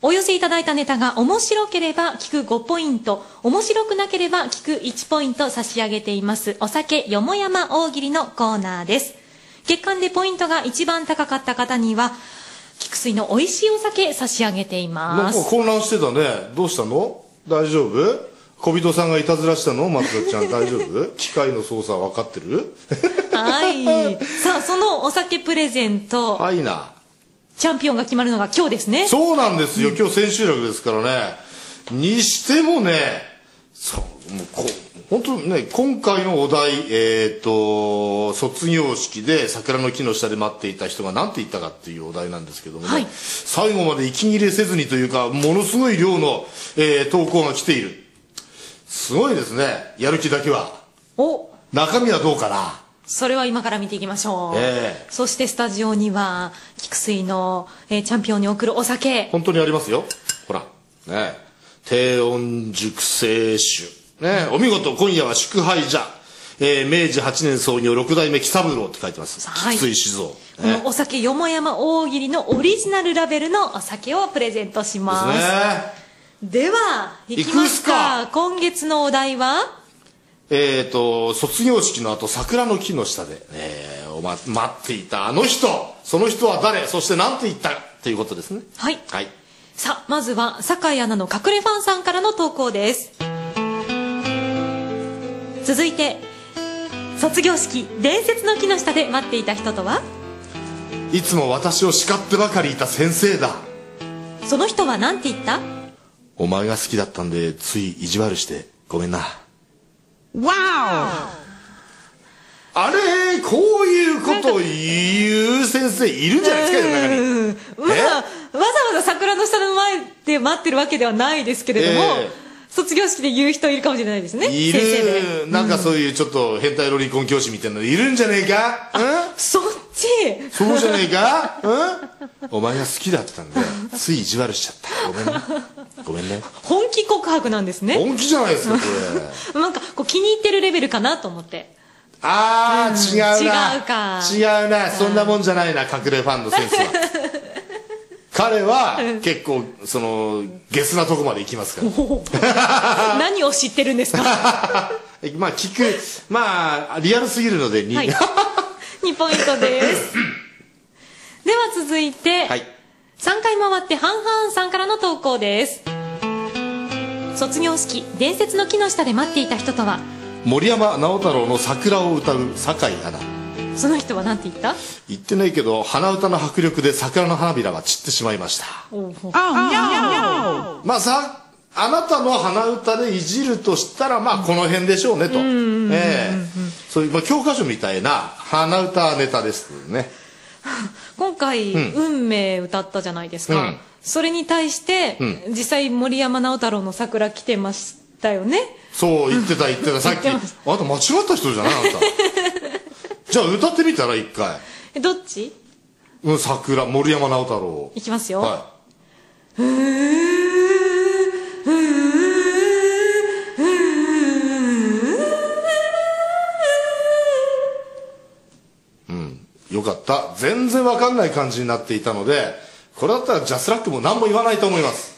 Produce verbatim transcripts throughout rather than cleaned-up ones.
お寄せいただいたネタが面白ければ聞くごポイント、面白くなければ聞くいちポイント差し上げていますお酒よもやま大喜利のコーナーです。月間でポイントが一番高かった方には菊水の美味しいお酒差し上げています。 なんか混乱してたね。どうしたの？大丈夫？小人さんがいたずらしたの？松田ちゃん大丈夫？機械の操作分かってる？ はいさあそのお酒プレゼント、 はいな、 チャンピオンが決まるのが今日ですね。 そうなんですよ、今日千秋楽ですからね。にしてもね、そうもうこ本当ね、今回のお題、えー、と卒業式で桜の木の下で待っていた人が何て言ったかっていうお題なんですけどもね、はい、最後まで息切れせずにというかものすごい量の、えー、投稿が来ている。すごいですね、やる気だけは。 お中身はどうかな。 それは今から見ていきましょう、 えー、 そしてスタジオには菊水の、えー、チャンピオンに贈るお酒本当にありますよ。ほらね、低温熟成酒ね、お見事。今夜は祝杯じゃ、えー、明治はちねん創業ろく代目喜三郎って書いてます、はい、菊水酒造、ね、 このお酒よもやま大喜利のオリジナルラベルのお酒をプレゼントします。ですね。ではいきますか。今月のお題はえーと卒業式の後桜の木の下で、えー、おま、待っていたあの人、その人は誰、そして何て言ったということですね。 はい、 はい、 さあまずは酒井アナの隠れファンさんからの投稿です。続いて卒業式伝説の木の下で待っていた人とは、 いつも私を叱ってばかりいた先生だ。 その人は何て言った？ お前が好きだったんでつい意地悪してごめんな。 わお、あれ、こういうことを言う先生いるんじゃないですか、世の中に。 まあ、わざわざ桜の下の前で待ってるわけではないですけれども、えー、卒業式で言う人いるかもしれないですね。 いる、先生でなんかそういうちょっと変態ロリコン教師みたいなのいるんじゃねえか。 うん、そっちそうじゃねえか。うん、お前が好きだったんでつい意地悪しちゃった、ごめんねごめんね。 本気告白なんですね。 本気じゃないですかこれなんかこう気に入ってるレベルかなと思って。 ああ、うん、違うな。 違うか。 違うな、そんなもんじゃないな、隠れファンのセンスは彼は結構そのゲスなとこまで行きますから何を知ってるんですかまあ聞く、まあリアルすぎるので に,、はい、 にポイントですでは続いて、はい、さんかい回ってハンハンさんからの投稿です。卒業式伝説の木の下で待っていた人とは、 森山直太朗の桜を歌う酒井アナ。 その人は何て言った？ 言ってないけど鼻歌の迫力で桜の花びらは散ってしまいました。まあさ、あなたの鼻歌でいじるとしたらまあこの辺でしょうねと、ええ、そういう、まあ、教科書みたいな鼻歌ネタですね今回、うん、運命歌ったじゃないですか、うん、それに対して、うん、実際森山直太朗の桜来てましたよね。 そう言ってた言ってたさっきあなた間違った人じゃないあなたじゃあ歌ってみたら一回。 え、どっち？ うん、桜、森山直太朗。 いきますよ。 はい。 うーうん、よかった。全然わかんない感じになっていたので、これだったらジャスラックも何も言わないと思います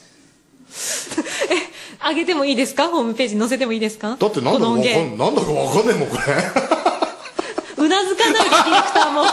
え、上げてもいいですか？ホームページ載せてもいいですか？ だってなんだかわかんない、なんだかわかんねえもんこれうなずかないでディレクターも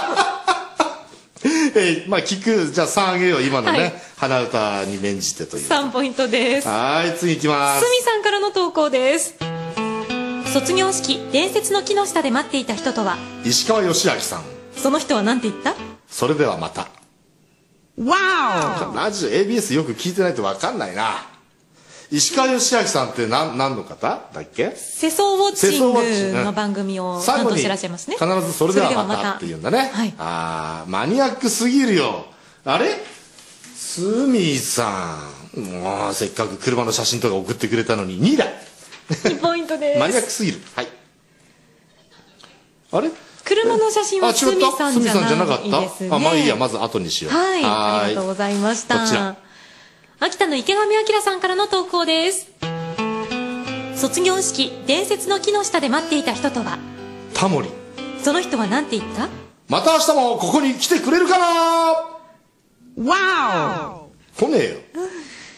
えー、まあ聞く、じゃあさんあげよう、今のね、はい、鼻歌に免じてというさんポイントです。 はい、次いきます。 すみさんからの投稿です。卒業式伝説の木の下で待っていた人とは、 石川義明さん。 その人は何て言った？ それではまた。わお、ラジオ エービーエス よく聞いてないと分かんないな。石川義明さんって何, 何の方だっけ？ 世相ウォッチングの番組を担当してらっしゃいますね。 必ずそれではまたっていうんだね。はい、ああ、マニアックすぎるよ。あれ、すみさん、もうせっかく車の写真とか送ってくれたのににだにポイントですマニアックすぎる。はい、あれ、 車の写真はすみさんじゃなかった。 あ、まあいいや、まず後にしよう。 はい、ありがとうございました。こちら秋田の池上彰さんからの投稿です。卒業式伝説の木の下で待っていた人とは、 タモリ。 その人は何て言った？ また明日もここに来てくれるかな。わお、来ねえよ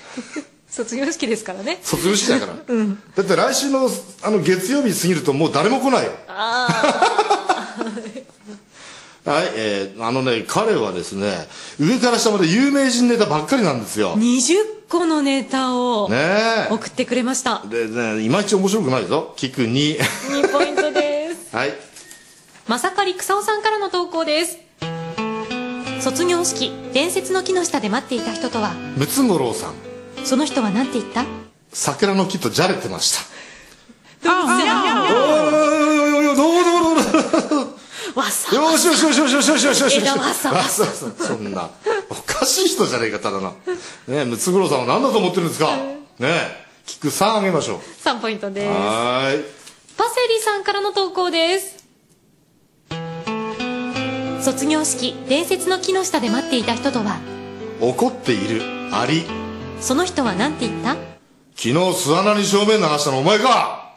卒業式ですからね。 卒業式だから、 うん、 だって来週のあの月曜日過ぎるともう誰も来ないよ。 あはい、えー、あのね彼はですね上から下まで有名人ネタばっかりなんですよ。 にじゅっこのネタをね送ってくれました。 でねいまいち面白くないぞ。聞くににポイントですはい。 まさかり草尾さんからの投稿です。卒業式伝説の木の下で待っていた人とはムツゴロウさん。 その人は何て言った？ 桜の木とじゃれてました。 あわさよしよしよしよしよしよしよしよし枝わさわさそんなおかしい人じゃねえかただな。ねムツゴロウさんは何だと思ってるんですか。ね聞くさんあげましょう。 さんポイントです。 はい。 パセリさんからの投稿です。卒業式伝説の木の下で待っていた人とは怒っているアリ。 その人は何て言った？ 昨日巣穴に正面流したのお前か。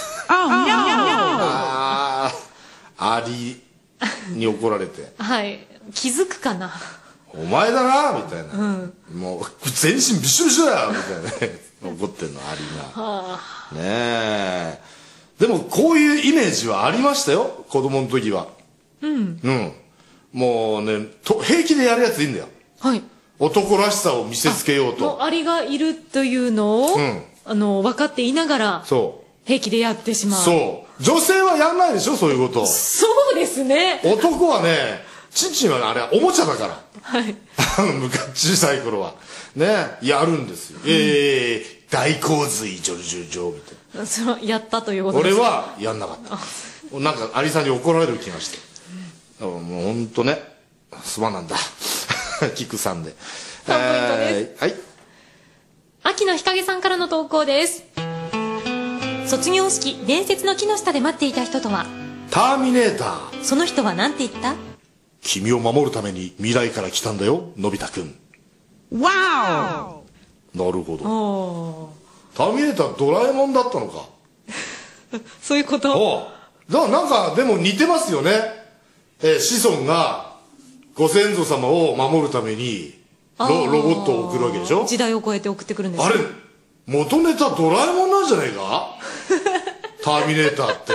ああアリに怒られてはい気づくかな。 お前だなみたいな、 うん、 もう全身びしょびしょだよみたいなね怒ってんのアリが、はあ、ねえ。でもこういうイメージはありましたよ子供の時は。 うんうんもうねと平気でやるやついいんだよ。 はい男らしさを見せつけようと。 もうアリがいるというのを、うん、あの分かっていながらそう平気でやってしまう。 そう女性はやんないでしょそういうこと。 そうですね。 男はねちんちんはあれはおもちゃだから。 はい昔小さい頃はねやるんですよ、うん、えー、大洪水ジョルジュジョみたいな。 それはやったということですか。 俺はやんなかったなんかアリさんに怒られる気がして、うん、もうほんとねすまなんだ菊さんでさんポイントです、 えー、はい。 秋の日陰さんからの投稿です。卒業式伝説の木の下で待っていた人とはターミネーター。 その人は何て言った？ 君を守るために未来から来たんだよのび太くん。わおなるほど。ターミネータードラえもんだったのかそういうこと。 おだからなんかでも似てますよね、えー、子孫がご先祖様を守るために ロ, ロボットを送るわけでしょ。 時代を超えて送ってくるんです。 あれ元ネタドラえもんなんじゃないかターミネーターって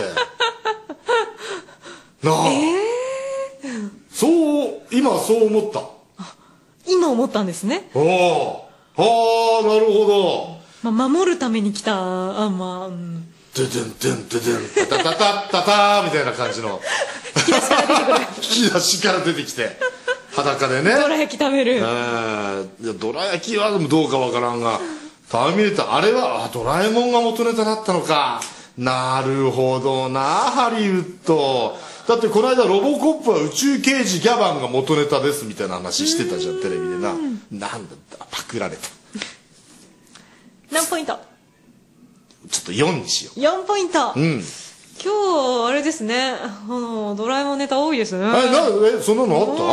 なあ、えー、そう今そう思った。 今思ったんですね。 あああなるほど、まあ、守るために来たあまあ、うん、 ででんでんででんタタタタタタみたいな感じの引き出しから出てくる引き出しから出てきて裸でねどら焼き食べる。 どら焼きはどうかわからんがターミネーターあれはあドラえもんが元ネタだったのか。なるほどなハリウッドだってこの間ロボコップは宇宙刑事ギャバンが元ネタですみたいな話してたじゃんテレビでな。なんだパクられた。 何ポイント？ ちょっとよんにしよう。 よんポイント、 うん、 今日あれですねあのドラえもんネタ多いですね。 えなえそんなのあった？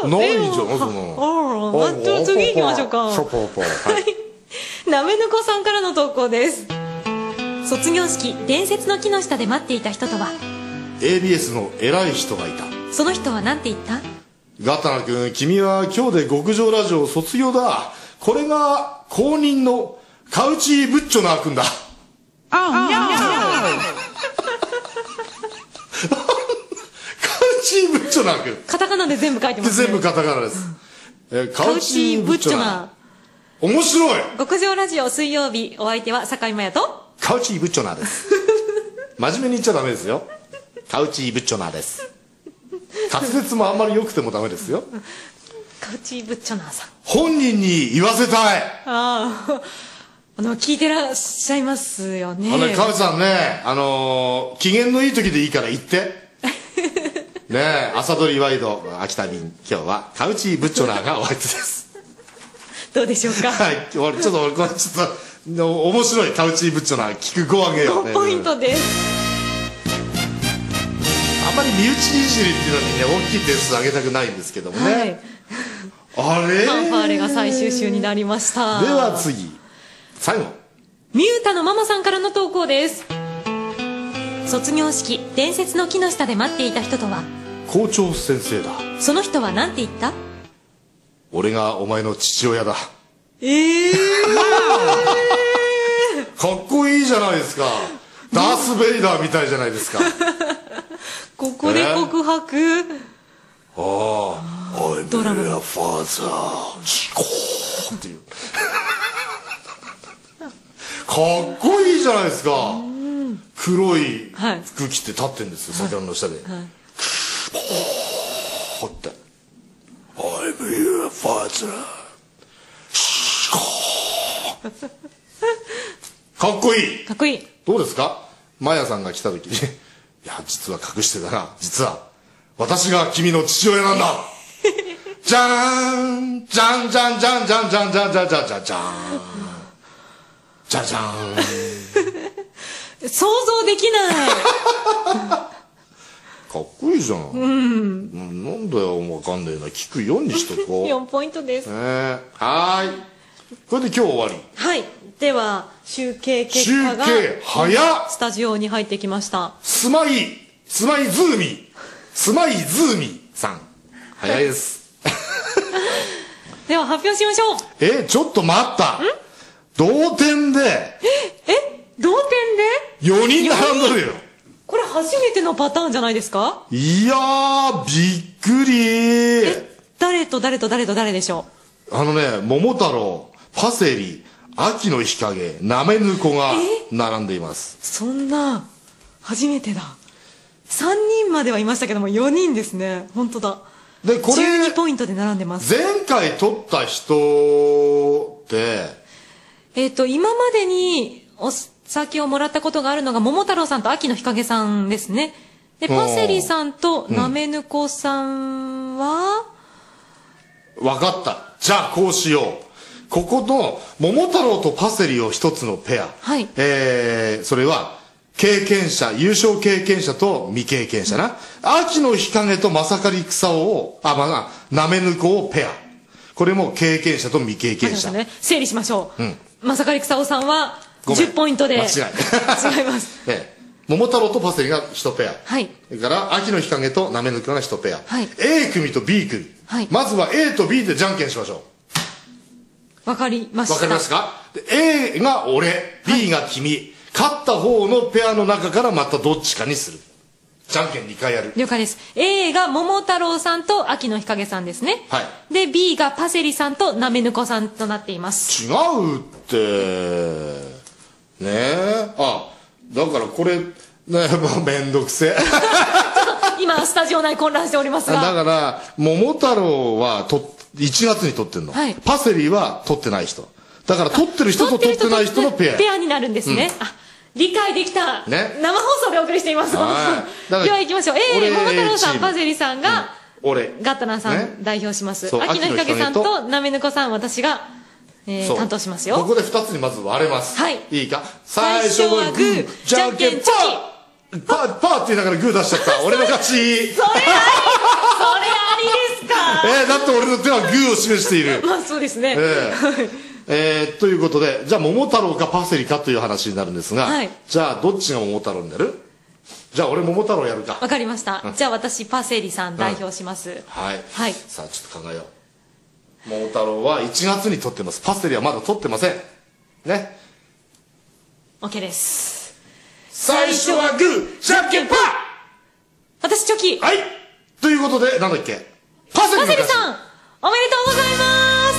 あないじゃんそんなの。 ああ次行きましょうか。なめぬこさんからの投稿です。卒業式伝説の木の下で待っていた人とはエービーエス の偉い人がいた。 その人は何て言った？ ガタナ君君は今日で極上ラジオ卒業だ。これが公認のカウチーブッチョナー君だ。あカウチーブッチョナー君カタカナで全部書いてますね。 全部カタカナです、うん、えカウチーブッチョナー面白い。 極上ラジオ水曜日お相手は坂井真也とカウチーブッチョナーです真面目に言っちゃダメですよ。カウチーブッチョナーです。滑舌もあんまり良くてもダメですよ。 カウチーブッチョナーさん本人に言わせたい。 あああの聞いてらっしゃいますよね。 あのカウチさんねあのー、機嫌のいい時でいいから言ってねえ朝取りワイド秋田便今日はカウチーブッチョナーがお相手ですどうでしょうか。 はいちょっとこれちょっと面白いカウチーブッチョナー聞くごあげようね。 ごポイントです。 あんまり身内いじりっていうのにね大きい点数上げたくないんですけどもね、はい、あれファンファーレが最終週になりました。 では次最後ミュータのママさんからの投稿です。卒業式伝説の木の下で待っていた人とは校長先生だ。 その人は何て言った？ 俺がお前の父親だ。 ええー、かっこいいじゃないですか。ダース・ベイダーみたいじゃないですか。 ここで告白、えー、 ああ、ドラマのファーザーチコーっていうかっこいいじゃないですか。黒い服着て立ってるんですよ、桜の下で、はいはい、ポーって I'm your father かっこいい。 かっこいい。 どうですか、マヤさんが来た時にいや実は隠してたな、実は私が君の父親なんだじゃーんじゃんじゃんじゃんじゃんじゃんじゃんじゃんじゃんじゃんじゃんじゃじゃーん想像できないかっこいいじゃん、うん、なんだよわかんねえな、聞くようにしとこうよんポイントです、 ね、はいこれで今日終わり。 はい、では集計結果が集計早っスタジオに入ってきました。 スマイスマイズーミスマイズーミさん早いですでは発表しましょう。 えちょっと待った、同点でええ同点でよにん並んどるよ。 これ初めてのパターンじゃないですか。 いやーびっくり。 え誰と誰と誰と誰でしょう。あのね桃太郎、パセリ、秋の日陰、なめぬこが並んでいます。 そんな初めてだ。さんにんまではいましたけどもよにんですね。本当だ。 でこれじゅうにポイントで並んでます。 前回取った人ってえっと今までにお酒をもらったことがあるのが桃太郎さんと秋の日陰さんですね。でパセリさんとなめぬこさんは、 うん、分かった。じゃあこうしよう。ここの桃太郎とパセリを一つのペア、 はい、 えー、それは経験者、優勝経験者と未経験者な、うん、秋の日陰とまさかり草をあまあなめぬこをペア、これも経験者と未経験者、 ね、整理しましょう、うん、まさかり草さんはじゅっポイントで間違い違います、 ええ、桃太郎とパセリがいちペア、 はい、 それから秋の日陰となめぬこがいちペア、 はい、 A 組と B 組、はい、まずは A と B でじゃんけんしましょう。 わかりました。 わかりますか。で A が俺、 B が君、はい、勝った方のペアの中からまたどっちかにする。じゃんけんにかいやる。 了解です。 A が桃太郎さんと秋の日陰さんですね。 はい。 で B がパセリさんとなめぬこさんとなっています。 違うってねえ。あだからこれねもうめんどくせえ今スタジオ内混乱しておりますが、 だから桃太郎はといちがつに撮ってんの、はい、パセリは撮ってない人だから撮ってる人と撮ってない人のペアペアになるんですね、うん、あ理解できた、ね、生放送でお送りしています。では行きましょう。 A 桃太郎さんパセリさんが、うん、俺ガッタナーさん、ね、代表します。秋の日陰さんとなめぬこさん私が、えー、担当しますよ。 ここでふたつにまず割れます、はい、いいか。 最初はグーじゃんけんチョキパーパーって言いながらグー出しちゃった俺の勝ち。それありそれありですか。 えー、だって俺の手はグーを示しているまあそうですね、えーえー、ということでじゃあ桃太郎かパセリかという話になるんですが、はい、じゃあどっちが桃太郎になる。じゃあ俺桃太郎やるか。 わかりました、うん、じゃあ私パセリさん代表します、うん、 はい、 はい、 さあちょっと考えよう。桃太郎はいちがつに撮ってます。パセリはまだ撮ってませんね。 OK です。 最初はグーじゃんけんパー。 私チョキ。 はいということでなんだっけパセリの勝ち。 パセリさんおめでとうございます。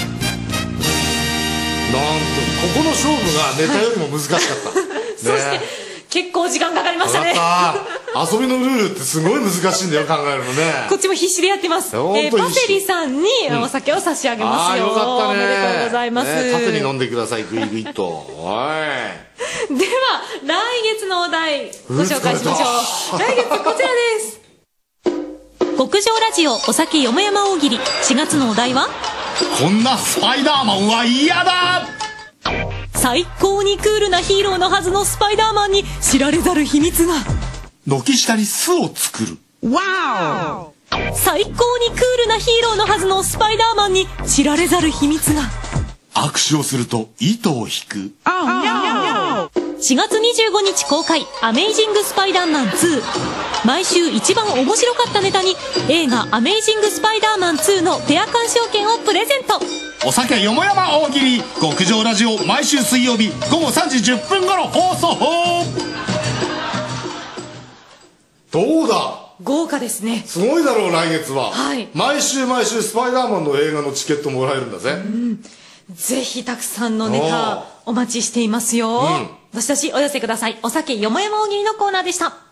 なんとここの勝負がネタよりも難しかった、はいね、 そして結構時間かかりましたね。 遊びのルールってすごい難しいんだよ考えるのね。 こっちも必死でやってます、えー、パセリさんにお酒を差し上げますよ、うん、あよかったね。おめでとうございます、ね、 縦に飲んでくださいグイグイとおいでは来月のお題ご紹介しましょう。来月こちらです。極上ラジオお酒よもやま大喜利しがつのお題はこんなスパイダーマンは嫌だ。 最高にクールなヒーローのはずのスパイダーマンに知られざる秘密が。 軒下に巣を作る。 わお。最高にクールなヒーローのはずのスパイダーマンに知られざる秘密が。 握手をすると糸を引く。oh, no. しがつにじゅうごにち公開アメイジングスパイダーマンツー。毎週一番面白かったネタに映画アメイジングスパイダーマンツーのペア鑑賞券をプレゼント。 お酒よもやま大喜利極上ラジオ、毎週水曜日ごごさんじじゅっぷん頃放送。どうだ、 豪華ですね。 すごいだろう。来月は、 はい、 毎週毎週スパイダーマンの映画のチケットもらえるんだぜ。うん、 ぜひたくさんのネタお待ちしていますよ。うん、どしどしお寄せください。お酒よもやま大喜利のコーナーでした。